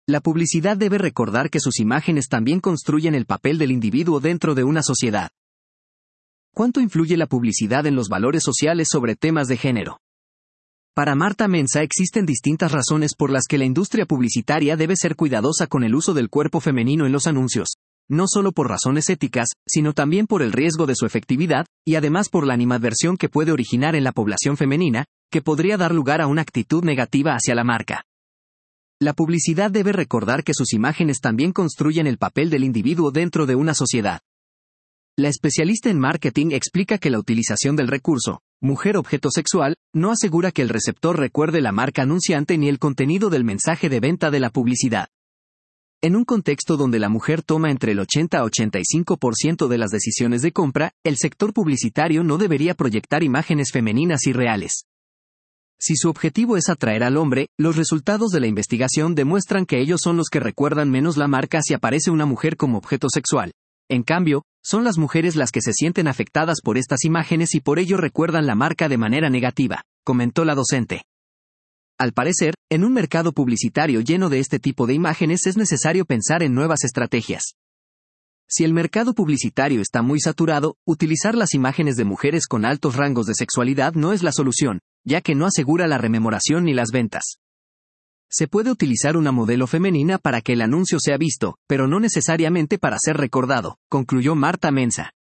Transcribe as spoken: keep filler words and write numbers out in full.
La publicidad debe recordar que sus imágenes también construyen el papel del individuo dentro de una sociedad. ¿Cuánto influye la publicidad en los valores sociales sobre temas de género? Para Marta Mensah existen distintas razones por las que la industria publicitaria debe ser cuidadosa con el uso del cuerpo femenino en los anuncios, no solo por razones éticas, sino también por el riesgo de su efectividad, y además por la animadversión que puede originar en la población femenina, que podría dar lugar a una actitud negativa hacia la marca. La publicidad debe recordar que sus imágenes también construyen el papel del individuo dentro de una sociedad. La especialista en marketing explica que la utilización del recurso, mujer objeto sexual, no asegura que el receptor recuerde la marca anunciante ni el contenido del mensaje de venta de la publicidad. En un contexto donde la mujer toma entre el ochenta a ochenta y cinco por ciento de las decisiones de compra, el sector publicitario no debería proyectar imágenes femeninas y reales. Si su objetivo es atraer al hombre, los resultados de la investigación demuestran que ellos son los que recuerdan menos la marca si aparece una mujer como objeto sexual. En cambio, son las mujeres las que se sienten afectadas por estas imágenes y por ello recuerdan la marca de manera negativa, comentó la docente. Al parecer, en un mercado publicitario lleno de este tipo de imágenes es necesario pensar en nuevas estrategias. Si el mercado publicitario está muy saturado, utilizar las imágenes de mujeres con altos rangos de sexualidad no es la solución, ya que no asegura la rememoración ni las ventas. Se puede utilizar una modelo femenina para que el anuncio sea visto, pero no necesariamente para ser recordado, concluyó Marta Mensah.